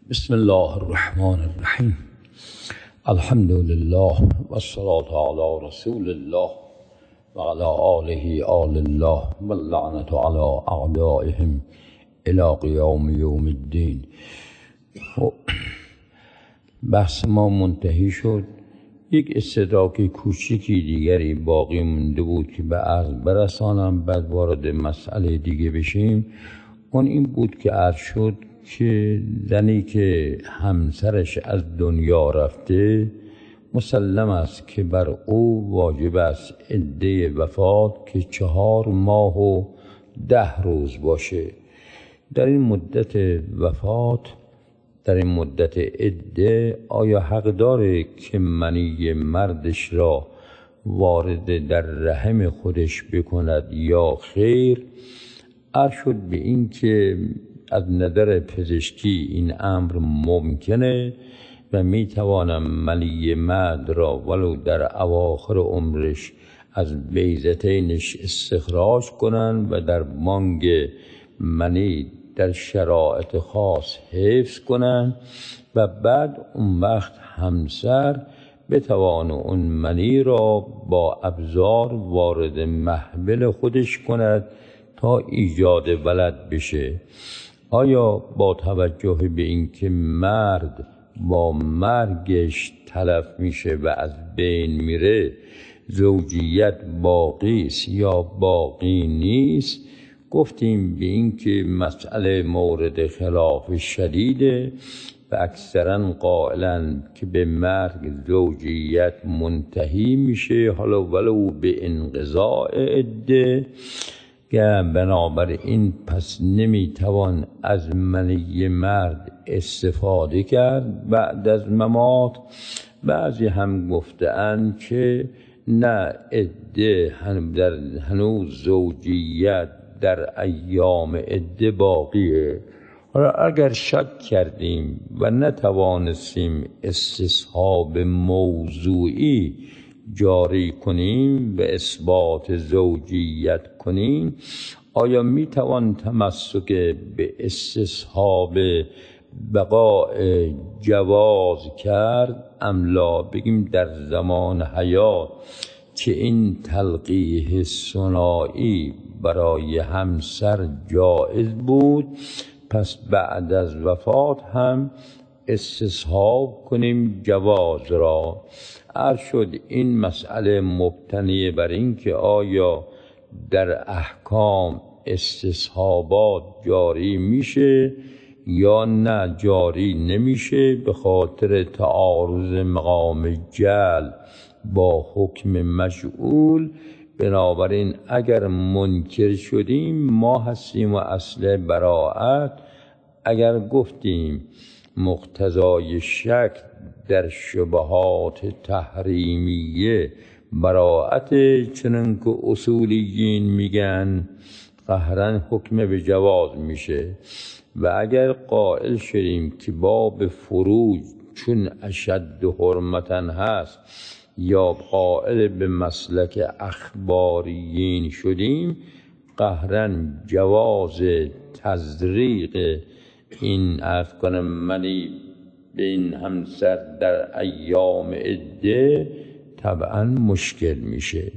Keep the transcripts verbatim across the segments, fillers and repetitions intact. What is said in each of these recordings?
بسم الله الرحمن الرحیم. الحمد لله و الصلاة علی رسول الله و علی آله آل الله و اللعنة علی اعدائهم الی قیام یوم الدین. بحث ما منتهی شد. یک استدراک کوچکی دیگری باقی مونده بود که به عرض برسانم، بعد وارد مسئله دیگه بشیم. اون این بود که عرض شد که زنی که همسرش از دنیا رفته مسلم است که بر او واجب است عده وفات که چهار ماه و ده روز باشه. در این مدت وفات، در این مدت عده، آیا حق داره که منی مردش را وارد در رحم خودش بکند یا خیر؟ عرض شد به این که از نظر پزشکی این امر ممکنه و میتوانم منی مرد را ولو در اواخر عمرش از بیضتینش استخراج کنن و در بانگ منی در شرایط خاص حفظ کنن و بعد اون وقت همسر بتوان اون منی را با ابزار وارد محبل خودش کند تا ایجاد ولد بشه. آیا با توجه به اینکه مرد با مرگش تلف میشه و از بین میره زوجیت باقی است یا باقی نیست؟ گفتیم به اینکه مسئله مورد خلاف شدیده و اکثرا قائلن که به مرگ زوجیت منتهی میشه، حالا ولو به انقضاء عده، که بنابراین پس نمیتوان از منی مرد استفاده کرد بعد از ممات. بعضی هم گفتند که نه، عده در هنوز زوجیت در ایام عده باقیه. حالا اگر شک کردیم و نتوانستیم استصحاب موضوعی جاری کنیم و اثبات زوجیت کنیم، آیا میتوان تمسک به استصحاب بقاء جواز کرد ام لا؟ بگیم در زمان حیات که این تلقیح ثنایی برای همسر جایز بود، پس بعد از وفات هم استصحاب کنیم جواز را. عرض شد این مسئله مبتنی بر این که آیا در احکام استصحابات جاری میشه یا نه جاری نمیشه به خاطر تعارض مقام جعل با حکم مجعول. بنابراین اگر منکر شدیم ما هستیم و اصل براءت. اگر گفتیم مقتضای شک در شبهات تحریمیه براءت، چنان که اصولیین میگن، قهرن حکم به جواز میشه. و اگر قائل شدیم که باب فروج چون اشد حرمتن هست یا قائل به مسلک اخباریین شدیم، قهرن جواز تزریق این عرض کنم منی به این همسر در ایام عده طبعا مشکل میشه.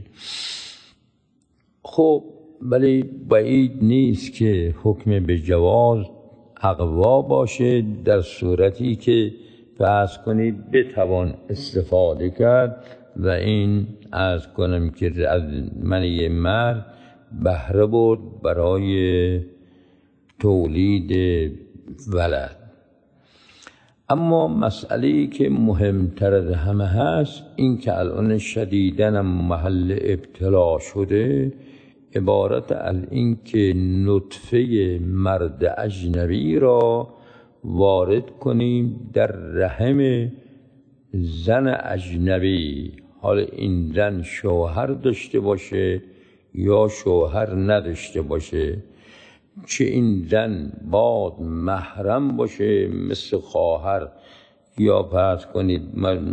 خب ولی بعید نیست که حکم به جواز اقوا باشه در صورتی که فرض کنید بتوان استفاده کرد و این عرض کنم که از منی مرد بهره برد برای تولید ولد. اما مسئله‌ای که مهمتر از همه هست این که الان شدیداً محل ابتلا شده، عبارت از این که نطفه مرد اجنبی را وارد کنیم در رحم زن اجنبی، حال این زن شوهر داشته باشه یا شوهر نداشته باشه، چه این زن باد محرم باشه مثل خواهر یا فرض کنید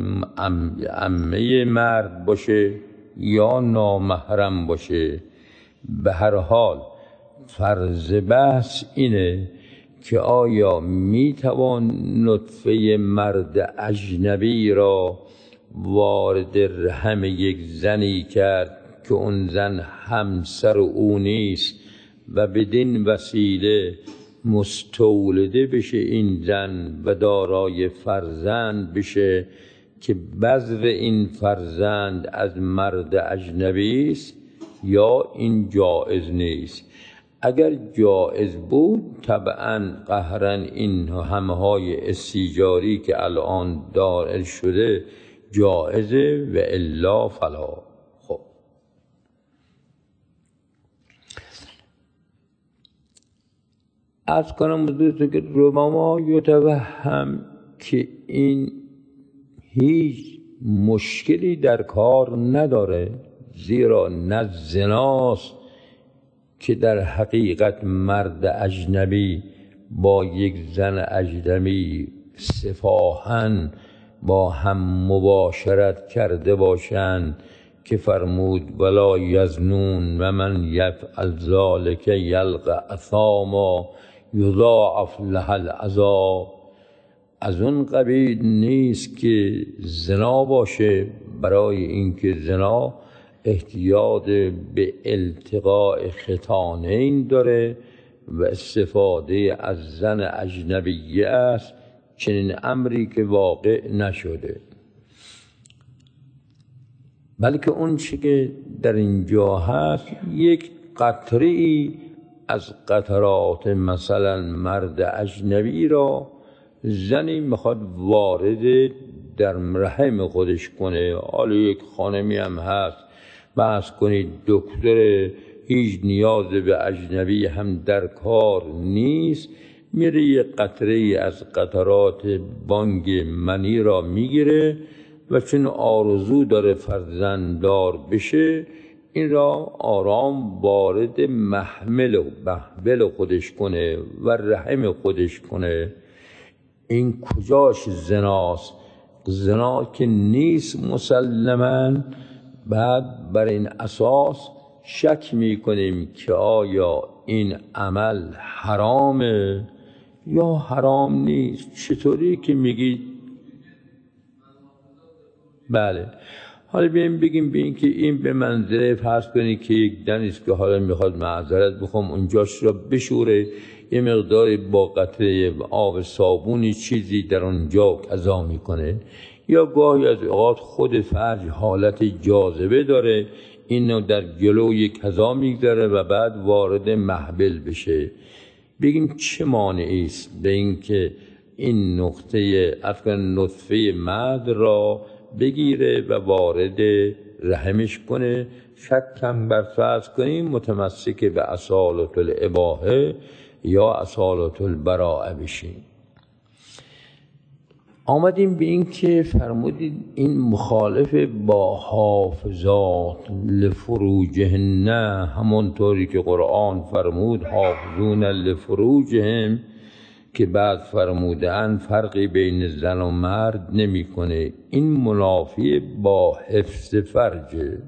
عمه مرد باشه یا نامحرم باشه. به هر حال فرض بحث اینه که آیا میتوان نطفه مرد اجنبی را وارد رحم یک زنی کرد که اون زن همسر او نیست و بدین وسیله مستولده بشه این زن و دارای فرزند بشه که بذر این فرزند از مرد اجنبی است، یا این جایز نیست؟ اگر جایز بود طبعا قهرا این همه های استیجاری که الان دار شده جایزه و الا فلا. خب از کنم حضورتون که ربما یتوهم که این هیچ مشکلی در کار نداره، زیرا نه زناست که در حقیقت مرد اجنبی با یک زن اجنبی صفاحاً با هم مباشرت کرده باشند که فرمود ولا یزنون و من یفعل ذلک یلقى اثاما یضاعف له العذاب. از اون قبیل نیست که زنا باشه، برای اینکه زنا احتیاج به التقاء ختانین داره و استفاده از زن اجنبیه است، چنین امری که واقع نشده، بلکه اون چی که در اینجا هست یک قطری از قطرات مثلا مرد اجنبی را زنی میخواد وارد در رحم خودش کنه. حالا یک خانمی هم هست، بحث کنید دکتر، هیچ نیاز به اجنبی هم در کار نیست، میره یه قطره از قطرات بانگ منی را میگیره و چون آرزو داره فرزنددار بشه این را آرام وارد محمل و محبل خودش کنه و رحم خودش کنه. این کجاش زناست؟ زنا که نیست مسلماً. بعد بر این اساس شک میکنیم که آیا این عمل حرامه یا حرام نیست. چطوری که میگید بله، حالا بیاییم بگیم به این که این به منظره فرض کنید که یک دنیست که حالا میخواد معذرت بخوام اونجاش را بشوره، یه مقداری با قطره آب صابونی چیزی در اونجا قضا میکنه، یا گاهی از اوقات خود فرج حالت جاذبه داره، اینو در جلوی قضا میگذاره و بعد وارد محبل بشه. بگیم چه مانعی است به این که این نقطه افکن نطفه مرد را بگیره و وارد رحمش کنه؟ شکم بر فرض کنیم متمسک به اصالت الاباحه یا اصالت البراءه بشیم. آمدیم به این که فرمودید این مخالف با حافظات لفروجهن، همونطوری که قرآن فرمود حافظون لفروجهم، که بعد فرمودن فرقی بین زن و مرد نمی کنه. این منافی با حفظ فرجه.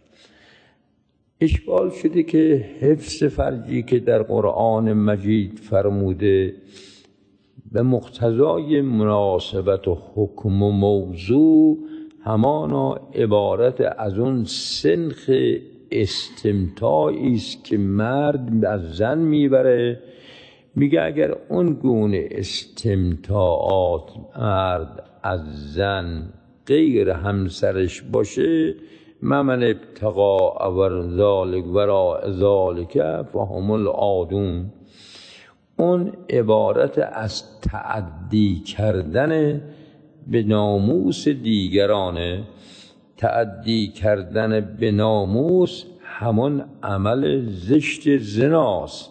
اشکال شده که حفظ فرجی که در قرآن مجید فرموده به مقتضای مناسبت و حکم و موضوع همانا عبارت از اون سنخ استمتاعی است که مرد از زن میبره. میگه اگر اون گونه استمتاعات مرد از زن غیر همسرش باشه، ممن ابتغاء ذالک وراء ذالک فهم العادون، اون عبارت از تعدی کردن به ناموس دیگرانه. تعدی کردن به ناموس همون عمل زشت زناست.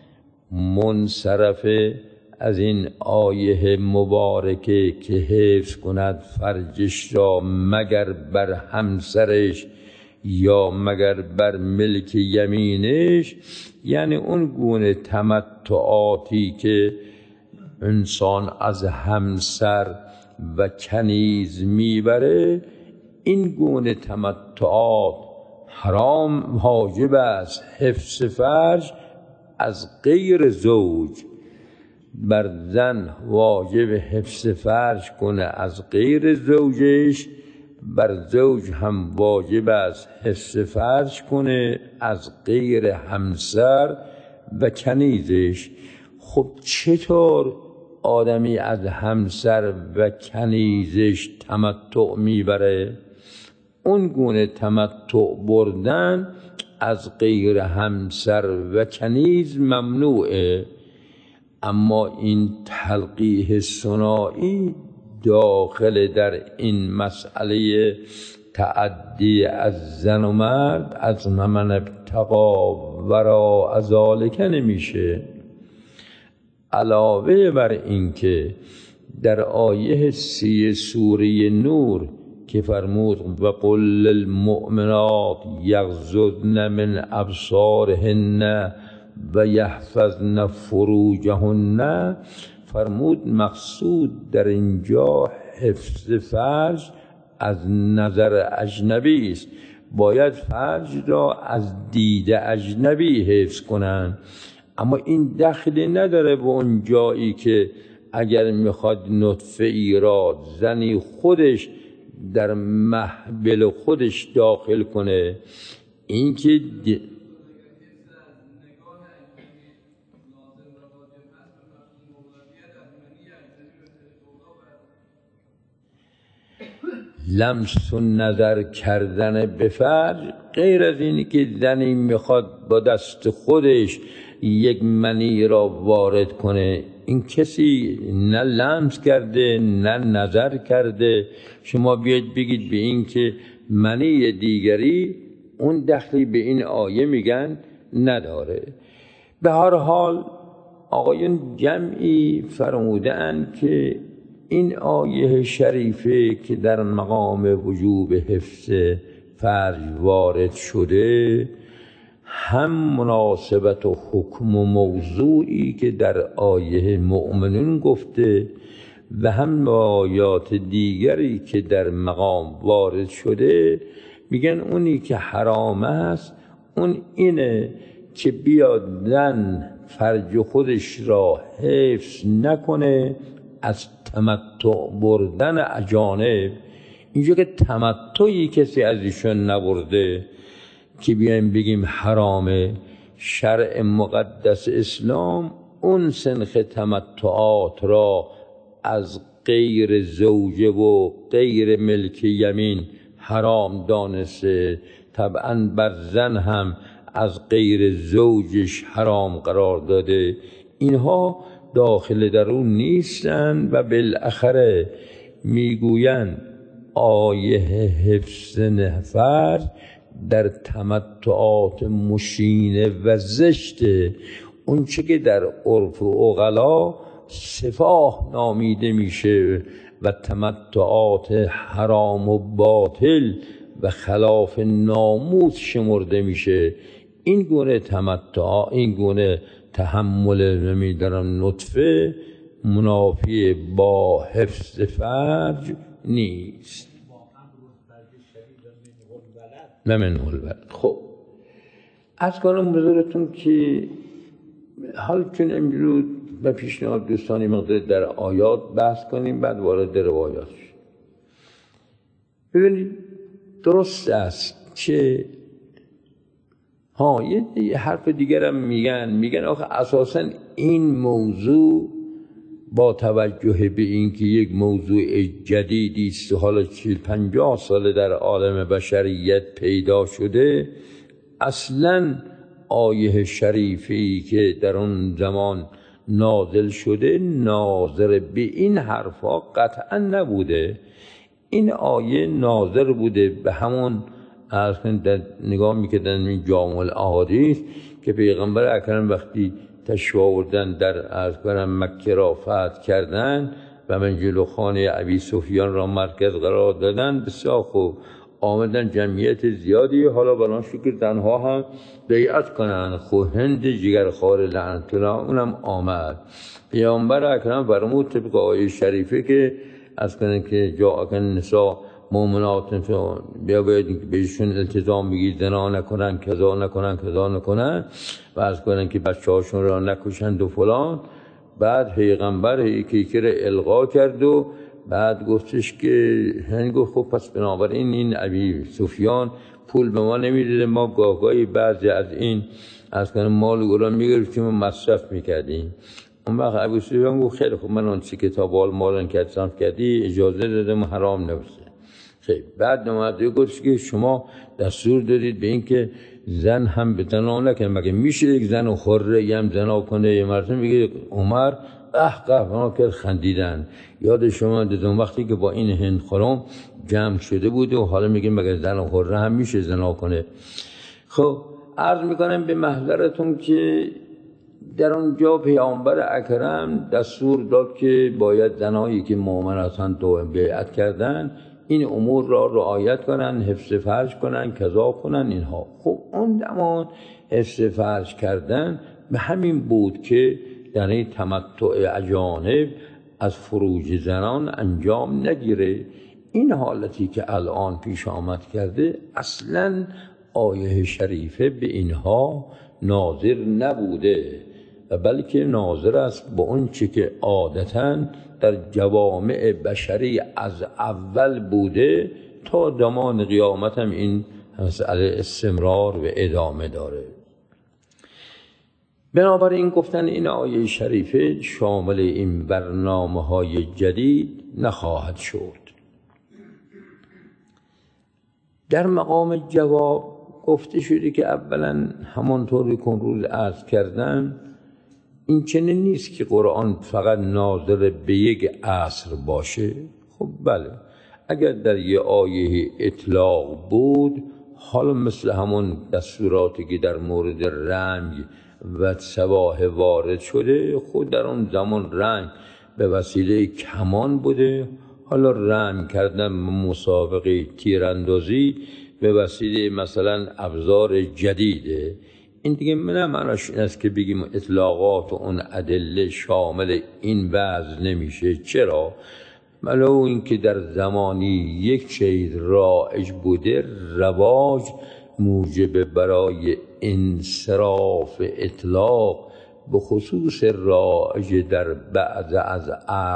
منصرف از این آیه مبارکه که حفظ کند فرجش را مگر بر همسرش یا مگر بر ملک یمینش، یعنی اون گونه تمتعاتی که انسان از همسر و کنیز میبره، این گونه تمتعات حرام واجب است. حفظ فرج از غیر زوج بر زن واجب حفظ فرج کنه از غیر زوجش، بر زوج هم واجب است حفظ فرج کنه از غیر همسر و کنیزش. خب چطور آدمی از همسر و کنیزش تمتع میبره؟ اون گونه تمتع بردن از غیر همسر و کنیز ممنوعه، اما این تلقیح ثنایی داخل در این مسئله تعدی از زن و مرد از من ابتغا وراء ذالک نمیشه. علاوه بر این که در آیه سی سوره نور که فرمود و قل للمؤمنات یغضضن من ابصارهن و یحفظن فروجهن، فرمود مقصود در اینجا حفظ فرج از نظر اجنبی است. باید فرج را از دید اجنبی حفظ کنند، اما این دخلی نداره به اون جایی که اگر میخواد نطفه ای را زنی خودش در محبل خودش داخل کنه. این که دی... لمس و نظر کردن به فرج غیر از اینی که زنی میخواد با دست خودش یک منی را وارد کنه، این کسی نه لمس کرده نه نظر کرده. شما بیاید بگید به این که منی دیگری، اون دخلی به این آیه میگن نداره. به هر حال آقایون جمعی فرمودند که این آیه شریفه که در مقام وجوب حفظ فرج وارد شده، هم مناسبت و حکم و موضوعی که در آیه مؤمنون گفته و هم آیات دیگری که در مقام وارد شده، میگن اونی که حرام است اون اینه که بیاد زن فرج خودش را حفظ نکنه از تمتع بردن اجانب. اینجا که تمتعی کسی از ایشون نبرده که بیایم بگیم حرامه. شرع مقدس اسلام اون سنخ تمتعات را از غیر زوجه و غیر ملک یمین حرام دانسته، طبعا بر زن هم از غیر زوجش حرام قرار داده. اینها داخل در اون نیستن و بالاخره میگویند آیه حفظ فرج در تمتعات مشینه و زشته، اون چه که در عرف و عقلا سفاه نامیده میشه و تمتعات حرام و باطل و خلاف ناموس شمرده میشه. این گونه تمتع، این گونه تحمل نمیدارم نطفه منافی با حفظ فرج نیست. منه الولد. خب از کنم بزرگتون که حال چون امروز به پیشنهاد دوستانی مقدار در آیات بحث کنیم، بعد وارد روایات شد. ببینید درست است که ها یه حرف دیگر هم میگن میگن آخه اساساً این موضوع با توجه به اینکه یک موضوع جدیدی است حالا چهل پنجاه سال در عالم بشریت پیدا شده، اصلاً آیه شریفی که در اون زمان نازل شده ناظر به این حرفا قطعا نبوده. این آیه ناظر بوده به همون از نگاه میکردن این جامع الاحادیث که پیغمبر اکرم وقتی تشریف آوردن در از کنم مکه را فتح کردن و منزل خانه ابی سفیان را مرکز قرار دادن، بسیار خوب آمدن جمعیت زیادی، حالا بنان شکر تنها هم بیعت کنن. خو هند جگرخوار لعنت الله اونم آمد. پیامبر اکرم فرمود طبق آیه شریفه که از کنن که جاءک النساء مؤمنات بیا باید بهشون التزام بگید زنا نکنن کذا نکنن کذا نکنن و از کنن که بچه هاشون را نکشند و فلان. بعد پیغمبر یکی را القا کرد و بعد گفتش که هن گفت خب پس بنابراین این ابی سفیان پول به ما نمیداده، ما گاه گاهی بعضی از این از کنم مال گلان میگرفتیم و مصرف میکردیم. اون وقت ابی سفیان گفت خیلی خب من اون چی که تا بال مالن که صرف کردی اجازه دادم حرام نبسته. خیلی بعد نمازه گفت که شما دستور دادید به این که زن هم به زنا نکنه، مگه میشه یک زن و خوره یه هم زنا کنه؟ یه مرتبه میگه عمر اه قهوه کرد خندیدن. یاد شما دیدم وقتی که با این هند خورم جمع شده بود و حالا میگه مگه زن و خوره هم میشه زنا کنه؟ خب عرض میکنم به محضرتون که در اونجا پیامبر اکرم دستور داد که باید زنایی که مؤمن هستند و بیعت کردن این امور را رعایت کنن، حفظ فرج کنن، کذا کنن اینها. خب اون زمان حفظ فرج کردن به همین بود که یعنی تمتع اجانب از فروج زنان انجام نگیره. این حالتی که الان پیش آمد کرده اصلاً آیه شریفه به اینها ناظر نبوده و بلکه ناظر است با اون چی که عادتاً در جوامع بشری از اول بوده تا زمان قیامت هم این مسئله استمرار و ادامه داره. بنابراین گفتن این آیه شریفه شامل این برنامه های جدید نخواهد شد. در مقام جواب گفته شده که اولا همانطوری که روز عرض کردن این چنین نیست که قرآن فقط ناظر به یک عصر باشه. خب بله اگر در یه آیه اطلاق بود، حالا مثل همون دستوراتی که در مورد رنگ و سباحه وارد شده، خود در اون زمان رنگ به وسیله کمان بوده، حالا رنگ کردن مسابقه تیراندازی به وسیله مثلا ابزار جدیده. این دیگه نه معناش این است که بگیم اطلاقات و اون ادله شامل این وضع نمیشه. چرا؟ ولو اینکه در زمانی یک چیز رایج بوده، رواج موجب برای انصراف اطلاق به خصوص رایج در بعض از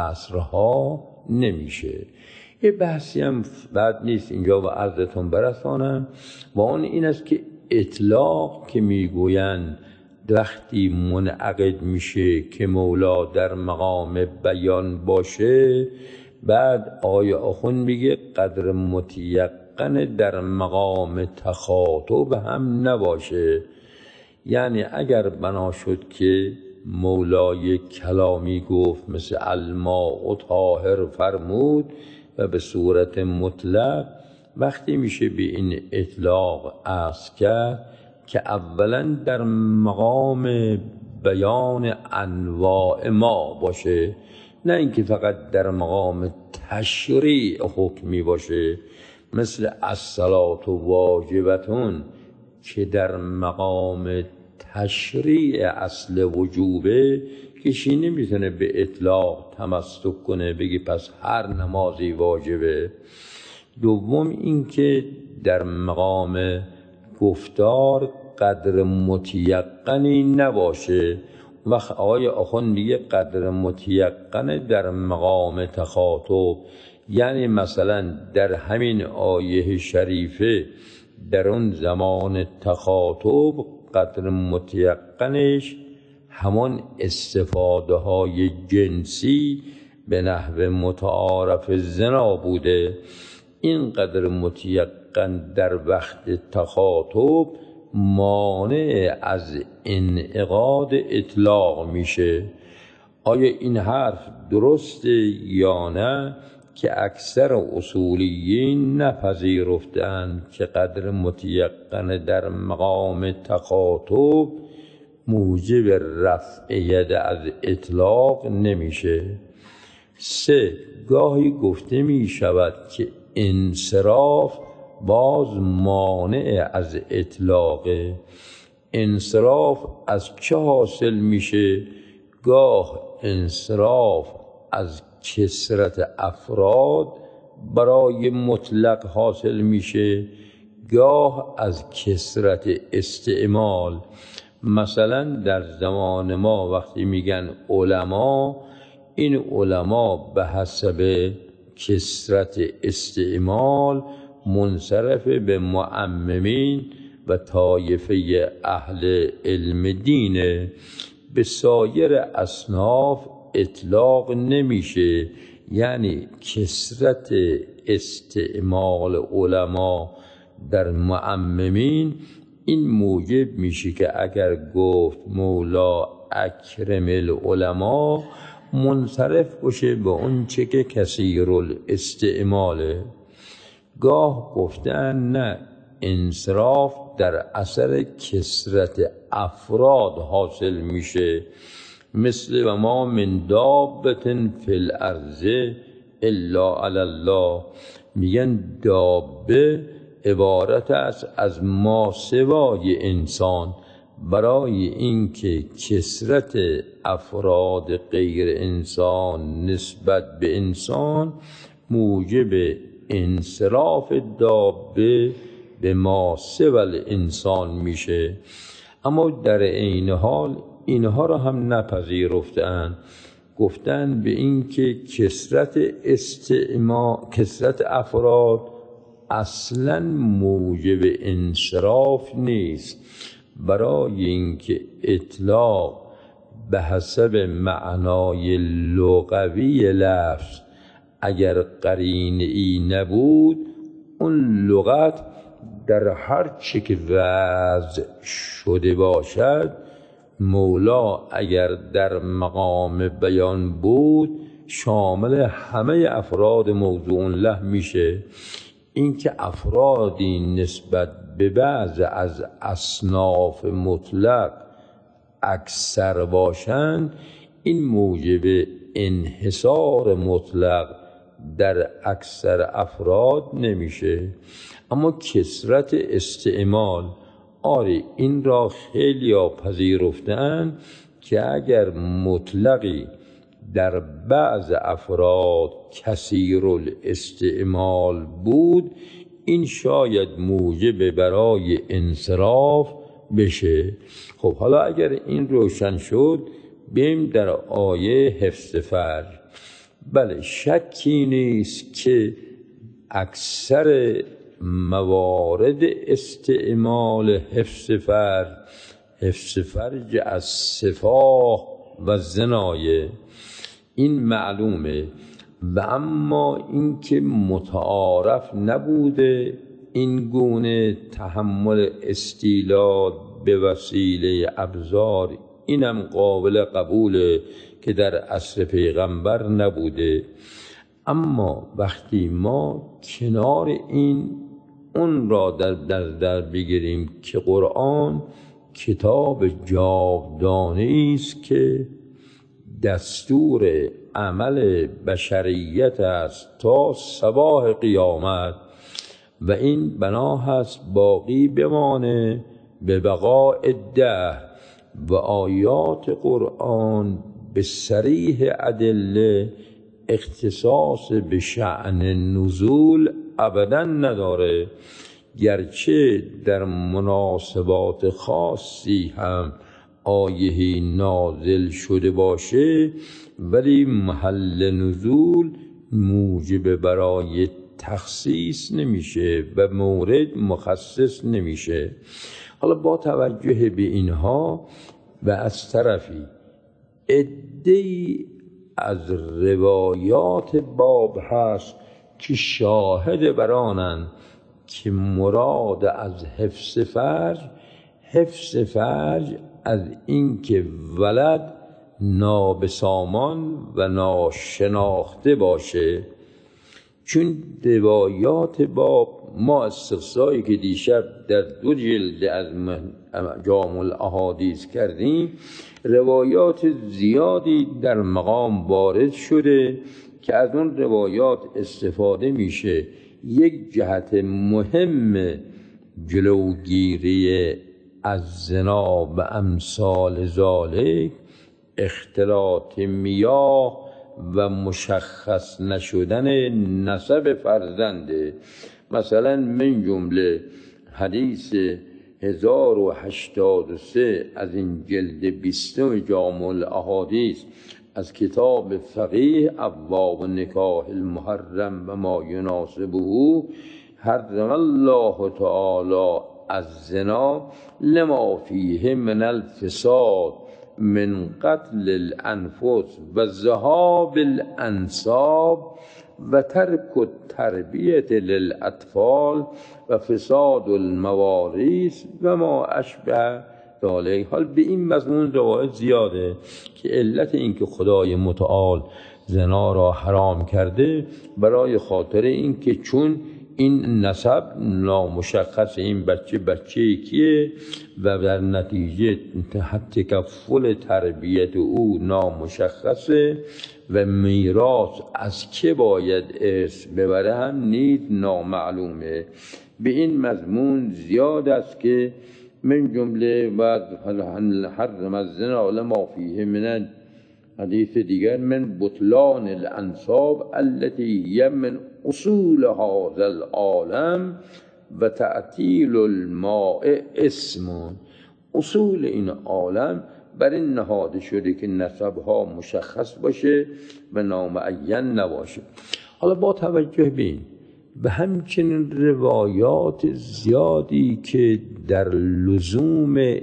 عصرها نمیشه. یه بحثی هم بعد نیست اینجا و عرضتون برسانم و اون این است که اطلاق که میگویند وقتی منعقد میشه که مولا در مقام بیان باشه، بعد آیه آخون میگه قدر متیقن در مقام تخاطب هم نباشه. یعنی اگر بنا شد که مولای کلامی گفت مثل الماء طاهر فرمود و به صورت مطلق، وقتی میشه به این اطلاق عرض کرد که اولا در مقام بیان انواع ما باشه، نه اینکه فقط در مقام تشریع حکمی باشه، مثل الصلاة واجبتون که در مقام تشریع اصل وجوبه، کسی نمیتونه به اطلاق تمسک کنه بگی پس هر نمازی واجبه. دوم اینکه در مقام گفتار قدر متیقنی نباشه. وقت آقای آخوند میگه قدر متیقن در مقام تخاطب، یعنی مثلا در همین آیه شریفه در اون زمان تخاطب قدر متیقنش همان استفاده های جنسی به نحو متعارف زنا بوده. این قدر متیقن در وقت تخاطب مانع از انعقاد اطلاق میشه. آیا این حرف درسته یا نه که اکثر اصولیین نپذیرفتند که قدر متیقن در مقام تخاطب موجب رفع ید از اطلاق نمیشه. سه، گاهی گفته می شود که انصراف باز مانع از اطلاق. انصراف از چه حاصل میشه؟ گاه انصراف از کثرت افراد برای مطلق حاصل میشه، گاه از کثرت استعمال. مثلا در زمان ما وقتی میگن علما، این علما به حسب کثرت استعمال منصرف به معممین و طایفه اهل علم دینه. به سایر اصناف اطلاق نمیشه، یعنی کثرت استعمال علما در معممین این موجب میشه که اگر گفت مولا اکرم العلماء منصرف باشه به اون چه که کثیر الاستعماله. گاه گفتن نه، انصراف در اثر کثرت افراد حاصل میشه، مثل و ما من دابة فی الارض الا علی الله. میگن دابه عبارت است از ما سوای انسان، برای اینکه کثرت افراد غیر انسان نسبت به انسان موجب انصراف دابه به ما سوای انسان میشه. اما در عین حال اینها را هم نپذیرفتند، گفتن به اینکه کثرت استعما کثرت افراد اصلا موجب انصراف نیست، برای اینکه اطلاق به حسب معنای لغوی لفظ اگر قرینه ای نبود، اون لغت در هر چه که وضع شده باشد، مولا اگر در مقام بیان بود شامل همه افراد موضوع له میشه. اینکه افرادی نسبت به بعض از اصناف مطلق اکثر باشند، این موجب انحصار مطلق در اکثر افراد نمیشه. اما کثرت استعمال، آره این را خیلی ها پذیرفتن که اگر مطلقی در بعض افراد کثیر الاستعمال بود، این شاید موجب برای انصراف بشه. خب حالا اگر این روشن شد، بیم در آیه حفظ فرج. بله شکی نیست که اکثر موارد استعمال حفظ فرج حفظ فرج از سفاح و زنایه، این معلومه. و اما اینکه متعارف نبوده این گونه تحمل استیلاد به وسیله ابزار، اینم قابل قبوله که در عصر پیغمبر نبوده. اما وقتی ما کنار این اون را در در, در بگیریم که قرآن کتاب جاودانه‌ای است که دستور عمل بشریت است تا صباح قیامت، و این بنا هست باقی بمانه به بقاء الدهر. و آیات قرآن به صریح ادله اختصاص به شأن نزول ابدا نداره، گرچه در مناسبات خاصی هم آیهی نازل شده باشه، ولی محل نزول موجب برای تخصیص نمیشه و مورد مخصص نمیشه. حالا با توجه به اینها و از طرفی عده‌ای از روایات باب هست که شاهد برانند که مراد از حفظ فرج حفظ فرج از اینکه ولد نابسامان و ناشناخته باشه. چون روایات باب ما استقصایی که دیشب در دو جلد از جامع الاحادیث کردیم، روایات زیادی در مقام وارد شده که از اون روایات استفاده میشه. یک جهت مهم جلوگیری از زنا و امثال ذالک اختلاط میاه و مشخص نشدن نسب فرزنده. مثلا من جمله حدیث هزار و هشتاد و سه از این جلد بیستم جامع الاحادیث از کتاب فقیه ابواب نکاح المحرم و ما یناسبه حرم الله تعالی از زنا لما فیه من الفساد من قتل الانفس و ذهاب الانساب و ترک التربیت للاطفال و فساد الموارث و ما اشبه ذالک. حال به این مضمون روایت زیاده که علت این که خدای متعال زنا را حرام کرده برای خاطر این که چون این نسب نامشخص، این بچه بچه کیه و در نتیجه تکفل تربیت او نامشخصه و میراث از که باید ارث ببره هم نیز نامعلومه. به این مضمون زیاد است که من جمله و حرم الزنا لما فیه من حدیث دیگر من بطلان الانساب التي هي من اصول هذا العالم و تعطیل الماء اسم. اصول این عالم بر این نهاده شده که نسبها مشخص باشه و نامعین نباشه. حالا با توجه به این به همچنین روایات زیادی که در لزوم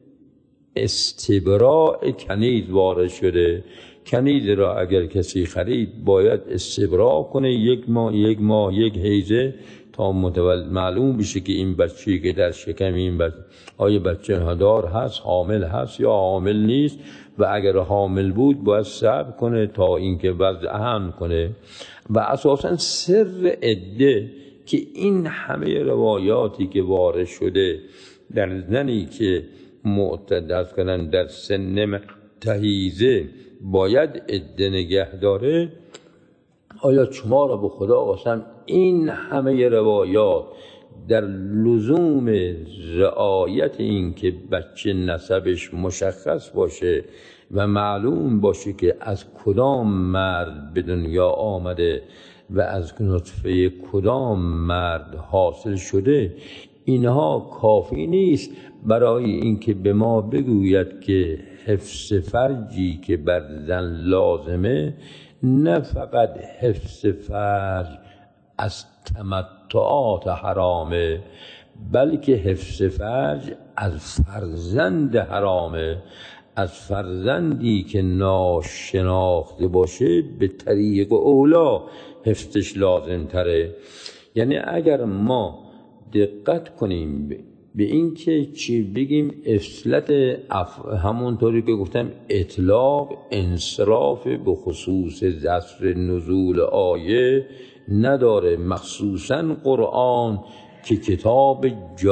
استبراء کنیز وارد شده، کنیز را اگر کسی خرید باید استبراء کنه یک ماه یک ماه یک حیزه تا متولد معلوم بشه که این بچه‌ای که در شکم این بچه آیا بچه هدار هست، حامل هست یا حامل نیست، و اگر حامل بود باید صبر کنه تا اینکه وضع اهم کنه. و اساساً سر عده که این همه روایاتی که وارد شده در زنی که معتد کنن در سن تحیزه باید عده نگه داره. آیا شما را به خدا قسم این همه روایات در لزوم رعایت این که بچه نسبش مشخص باشه و معلوم باشه که از کدام مرد به دنیا آمده و از نطفه کدام مرد حاصل شده، اینها کافی نیست برای اینکه به ما بگوید که حفظ فرجی که بر زن لازمه نه فقط حفظ فرج از تمتعات حرامه، بلکه حفظ فرج از فرزند حرامه، از فرزندی که ناشناخته باشه به طریق اولا حفظش لازم تره. یعنی اگر ما دقت کنیم به این که چی بگیم اصلت اف... همونطوری که گفتم اطلاق انصراف به خصوص ذکر نزول آیه نداره، مخصوصا قرآن که کتاب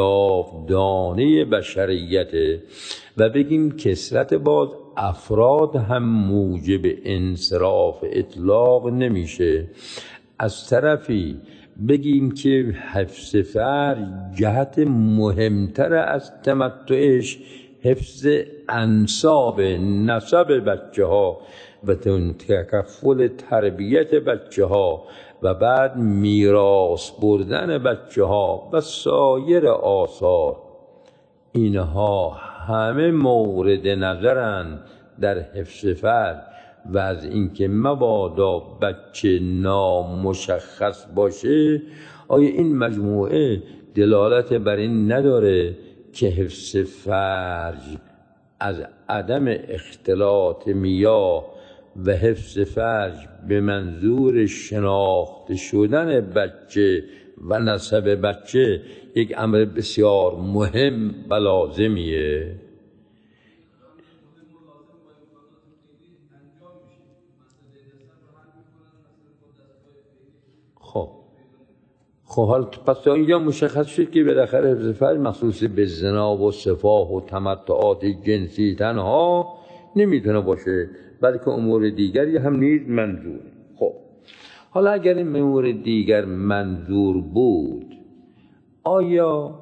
جاودانه بشریته، و بگیم کثرت باز افراد هم موجب انصراف اطلاق نمیشه. از طرفی بگیم که حفظ فرج جهت مهمتر از تمتعش حفظ انساب نسب بچه ها و تکفل تربیت بچه ها و بعد میراث بردن بچه ها و سایر آثار، اینها همه مورد نظرند در حفظ فرج و از اینکه مبادا بچه نامشخص باشه. آیا این مجموعه دلالت بر این نداره که حفظ فرج از عدم اختلاط میاه و حفظ فرج به منظور شناخته شدن بچه و نسب بچه یک امر بسیار مهم و لازمیه؟ خب خب حال پس اینجا مشخص شد که بالاخره حفظ فرج مخصوص به زنا و سفاح و تمتعات جنسی تنها نمیتونه باشه، بلکه امور دیگری هم نیز منظور. خب حالا اگر این امور دیگر منظور بود، آیا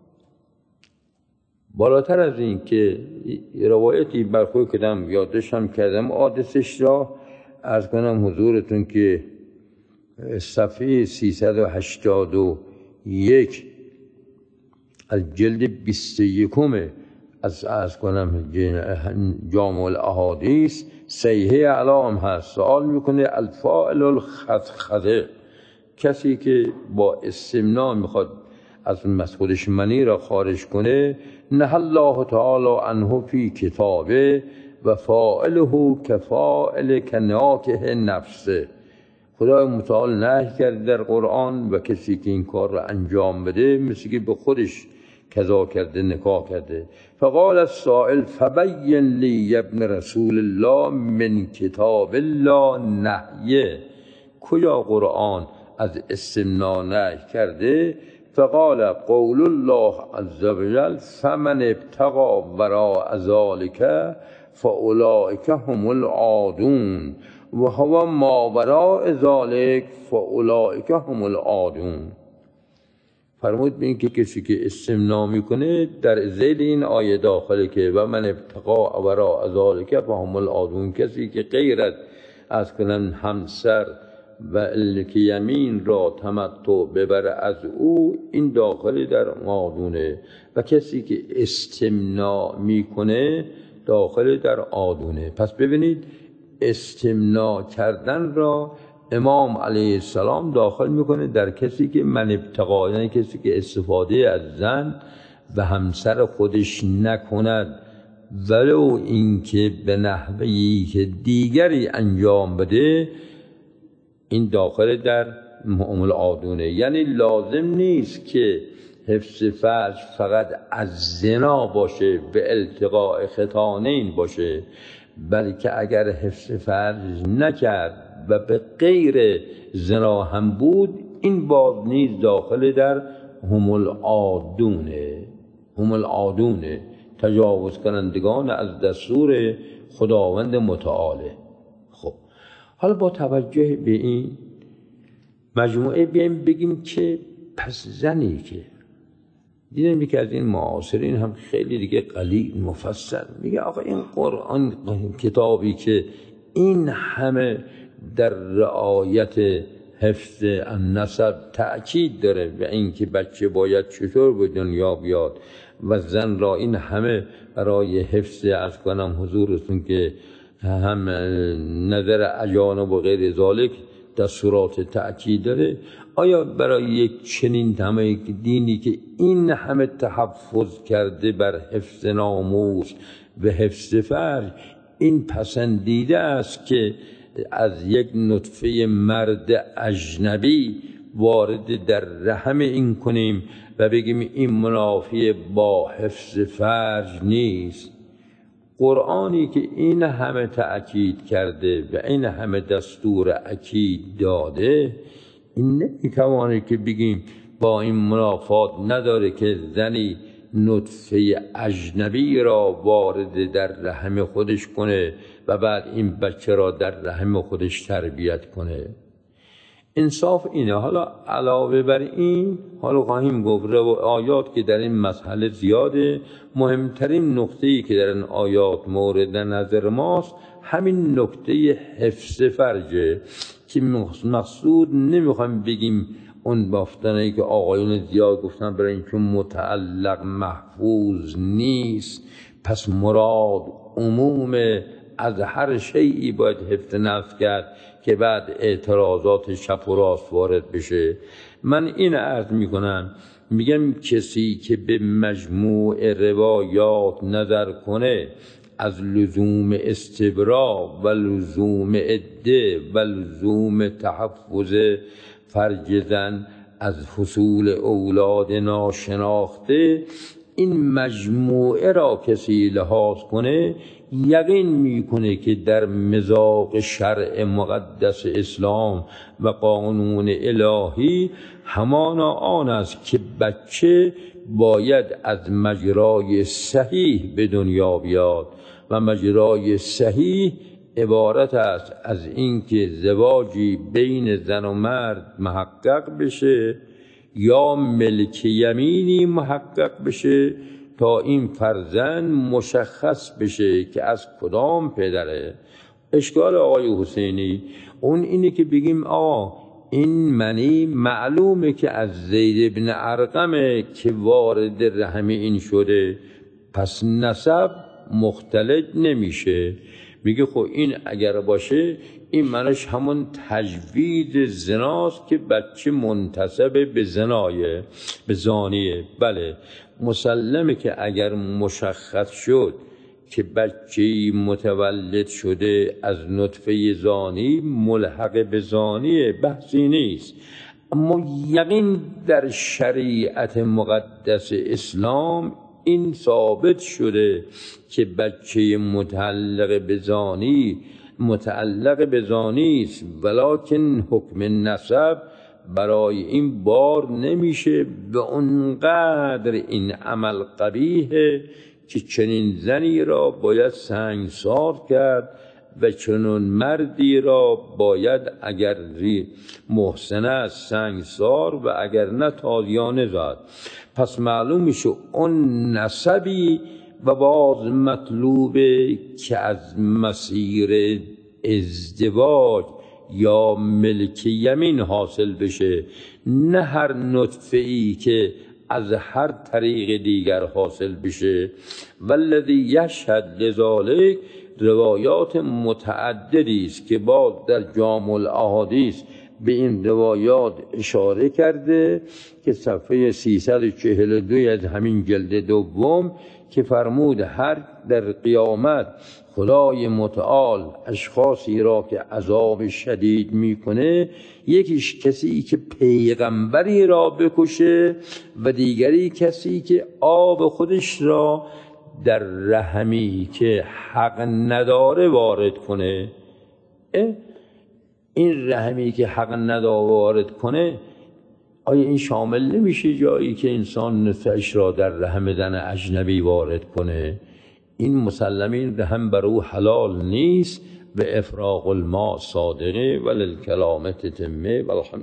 بالاتر از این که روایتی برخوی کردم یادش هم کردم آدسش را عرض کنم حضورتون که صفحه سیصد و هشتاد و یک از جلد بیست و یکم از از کنم جامع الاحادیث صحیح علام هست. سوال میکنه الفاعل الخدخده، کسی که با استمناء میخواد از مسخودش منی را خارج کنه، نه الله تعالی عنه فی کتابه و فاعله کفاعل کناکه نفسه. خدای متعال نهی کرده در قرآن و کسی که این کار را انجام بده مثل که به خودش کذا کرده، نکاح کرده. فقال السائل فبین لی ابن رسول الله من کتاب الله نهیه، کجا قرآن از استمناء نهی کرده؟ فقال قول الله عز وجل فمن ابتغى وراء ذلك فاولئک هم العادون و هو ما وراء ذلك فاولئک هم العادون. فرمود به این که کسی که استمناء میکنه در ذیل این آیه داخله که و من ابتغى وراء ذلك فهم العادون، کسی که غیر از کنن همسر و الک یمین را تمتع ببره از او، این داخل در عادونه، و کسی که استمناء میکنه داخل در عادونه. پس ببینید استمناء کردن را امام علیه السلام داخل میکنه در کسی که من ابتغا، یعنی کسی که استفاده از زن و همسر خودش نکند ولو اینکه به نحوی که دیگری انجام بده، این داخل در هم العادونه. یعنی لازم نیست که حفظ فرج فقط از زنا باشه، به التقاء ختانین باشه، بلکه اگر حفظ فرج نکرد و به غیر زنا هم بود، این باز نیز داخل در هم العادونه. هم العادونه تجاوز کنندگان از دستور خداوند متعاله. خب حالا با توجه به این مجموعه بیایم بگیم که پس زنی که دیدم یکی از این معاصرین هم خیلی دیگه قلیل مفصل میگه آقا این قرآن کتابی که این همه در رعایت حفظ النسب تأکید داره و اینکه بچه باید چطور به دنیا بیاد و زن را این همه برای حفظ از کنم حضورتون که هم نظر اجانب و غیر ذالک دستورات تأکید داره، آیا برای یک چنین همه دینی که این همه تحفظ کرده بر حفظ ناموس و حفظ فرج، این پسندیده است که از یک نطفه مرد اجنبی وارد در رحم این کنیم و بگیم این منافی با حفظ فرج نیست؟ قرآنی که این همه تأکید کرده و این همه دستور اکید داده، این نمیتوانه که بگیم با این منافات نداره که زنی نطفه اجنبی را وارد در رحم خودش کنه و بعد این بچه را در رحم خودش تربیت کنه. انصاف اینه. حالا علاوه بر این، حالا خواهیم گفت و آیات که در این مسئله زیاده، مهمترین نکته‌ای که در این آیات مورد نظر ماست همین نکته حفظ فرجه که مقصود نمیخوایم بگیم اون بافتنه‌ای که آقایون زیاد گفتن برای این چون متعلق محفوظ نیست پس مراد عموم از هر شیئی باید حفظ نفس کرد که بعد اعتراضات چپ و راست وارد بشه. من این عرض میکنم، میگم کسی که به مجموع روایات نظر کنه از لزوم استبرا و لزوم عده و لزوم تحفظ فرج زن از حصول اولاد ناشناخته، این مجموعه را کسی لحاظ کنه یقین میکنه که در مذاق شرع مقدس اسلام و قانون الهی همانا آن است که بچه باید از مجرای صحیح به دنیا بیاد و مجرای صحیح عبارت است از اینکه زواجی بین زن و مرد محقق بشه یا ملک یمینی محقق بشه تا این فرزند مشخص بشه که از کدام پدره. اشکال آقای حسینی اون اینه که بگیم آقا این منی معلومه که از زید بن ارقمه که وارد رحم این شده، پس نسب مختلط نمیشه. میگه خب این اگر باشه این منش همون تجوید زناست که بچه منتسب به زنایه، به زانیه. بله مسلمه که اگر مشخص شد که بچه متولد شده از نطفه زانی ملحق به زانیه، بحثی نیست. اما یقین در شریعت مقدس اسلام این ثابت شده که بچه متعلق به زانی متعلق به زانی است، ولکن حکم نسب برای این بار نمیشه. به اونقدر این عمل قبیحه که چنین زنی را باید سنگسار کرد و چنین مردی را باید اگر محسن است سنگسار و اگر نه تازیانه زد. پس معلوم میشه اون نسبی و باز مطلوبه که از مسیر ازدواج یا ملک یمین حاصل بشه، نه هر نطفه ای که از هر طریق دیگر حاصل بشه. والذی یشهد لذالک روایات متعددی است که باز در جامع الاحادیث به این روایات اشاره کرده که صفحه سیصد و چهل و دو از همین جلد دوم که فرمود هر در قیامت خدای متعال اشخاصی را که عذاب شدید میکنه، یکیش کسی که پیغمبری را بکشه و دیگری کسی که آب خودش را در رحمی که حق نداره وارد کنه. این رحمی که حق نداره وارد کنه، آیا این شامل نمیشه جایی که انسان نطفه‌اش را در رحم زن اجنبی وارد کنه؟ این مسلمین رحم بر او حلال نیست. به افراغ الماء صادقه وللکلام تتمه.